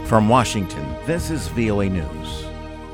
From Washington, this is VOA News.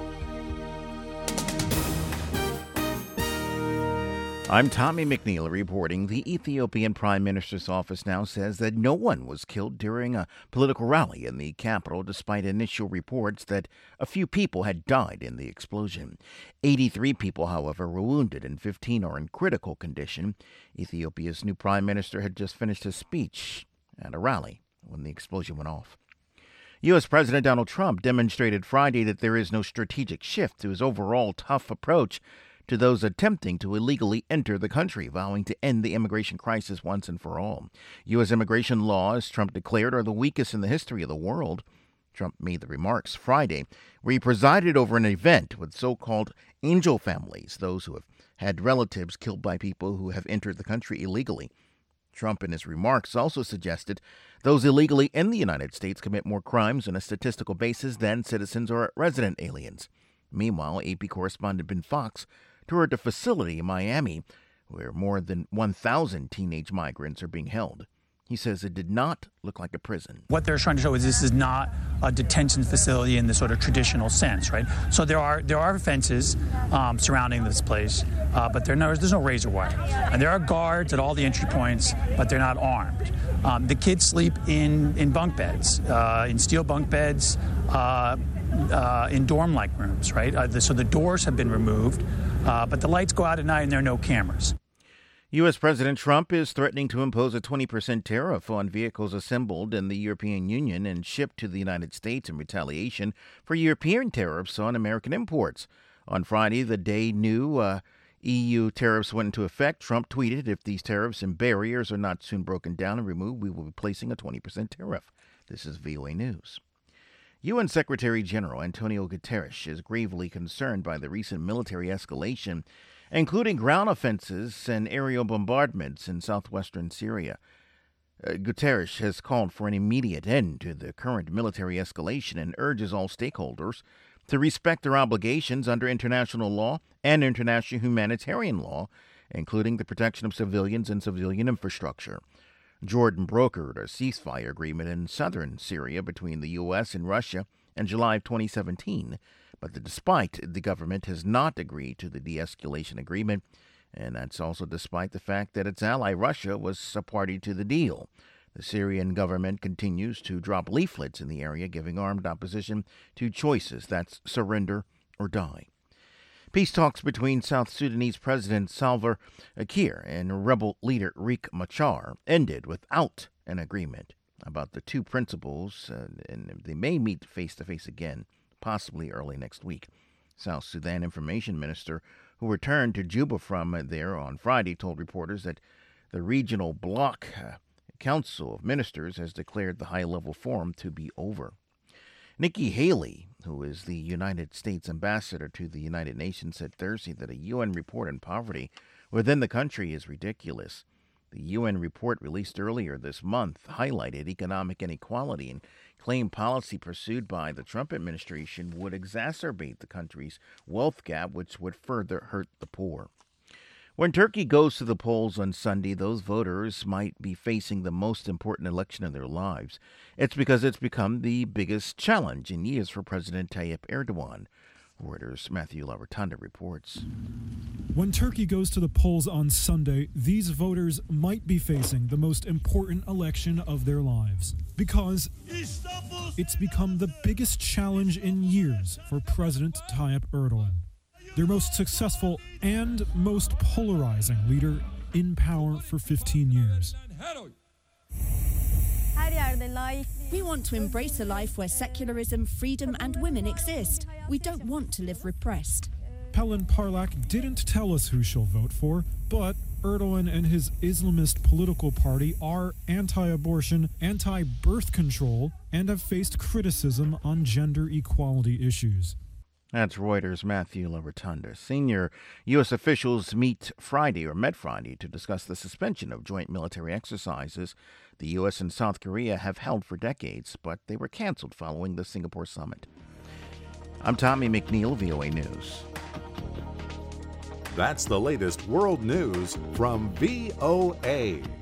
I'm Tommy McNeil reporting. The Ethiopian Prime Minister's office now says that no one was killed during a political rally in the capital, despite initial reports that a few people had died in the explosion. 83 people, however, were wounded and 15 are in critical condition. Ethiopia's new prime minister had just finished his speech at a rally when the explosion went off. U.S. President Donald Trump demonstrated Friday that there is no strategic shift to his overall tough approach to those attempting to illegally enter the country, vowing to end the immigration crisis once and for all. U.S. immigration laws, Trump declared, are the weakest in the history of the world. Trump made the remarks Friday, where he presided over an event with so-called angel families, those who have had relatives killed by people who have entered the country illegally. Trump, in his remarks, also suggested those illegally in the United States commit more crimes on a statistical basis than citizens or resident aliens. Meanwhile, AP correspondent Ben Fox toured a facility in Miami where more than 1,000 teenage migrants are being held. He says it did not look like a prison. What they're trying to show is this is not a detention facility in the sort of traditional sense, right? So there are fences surrounding this place, but there's no razor wire. And there are guards at all the entry points, but they're not armed. The kids sleep in bunk beds, in steel bunk beds, in dorm-like rooms, right? So the doors have been removed, but the lights go out at night and there are no cameras. U.S. President Trump is threatening to impose a 20% tariff on vehicles assembled in the European Union and shipped to the United States in retaliation for European tariffs on American imports. On Friday, the day new EU tariffs went into effect, Trump tweeted, "If these tariffs and barriers are not soon broken down and removed, we will be placing a 20% tariff." This is VOA News. UN Secretary General Antonio Guterres is gravely concerned by the recent military escalation, including ground offenses and aerial bombardments in southwestern Syria. Guterres has called for an immediate end to the current military escalation and urges all stakeholders to respect their obligations under international law and international humanitarian law, including the protection of civilians and civilian infrastructure. Jordan brokered a ceasefire agreement in southern Syria between the U.S. and Russia in July of 2017, but despite the government has not agreed to the de-escalation agreement, and that's also despite the fact that its ally Russia was a party to the deal. The Syrian government continues to drop leaflets in the area, giving armed opposition two choices: that's surrender or die. Peace talks between South Sudanese President Salva Kiir and rebel leader Riek Machar ended without an agreement about the two principles, and they may meet face-to-face again, possibly early next week. South Sudan Information Minister, who returned to Juba from there on Friday, told reporters that the regional bloc Council of Ministers has declared the high-level forum to be over. Nikki Haley, who is the United States ambassador to the United Nations, said Thursday that a UN report on poverty within the country is ridiculous. The UN report released earlier this month highlighted economic inequality and claimed policy pursued by the Trump administration would exacerbate the country's wealth gap, which would further hurt the poor. When Turkey goes to the polls on Sunday, those voters might be facing the most important election of their lives. It's because it's become the biggest challenge in years for President Tayyip Erdogan. Reuters' Matthew Lavertanda reports. When Turkey goes to the polls on Sunday, these voters might be facing the most important election of their lives because it's become the biggest challenge in years for President Tayyip Erdogan, their most successful and most polarizing leader in power for 15 years. We want to embrace a life where secularism, freedom, and women exist. We don't want to live repressed. Pelin Parlak didn't tell us who she'll vote for, but Erdogan and his Islamist political party are anti-abortion, anti-birth control, and have faced criticism on gender equality issues. That's Reuters' Matthew Lavertanda. Senior U.S. officials met Friday to discuss the suspension of joint military exercises the U.S. and South Korea have held for decades, but they were canceled following the Singapore summit. I'm Tommy McNeil, VOA News. That's the latest world news from VOA.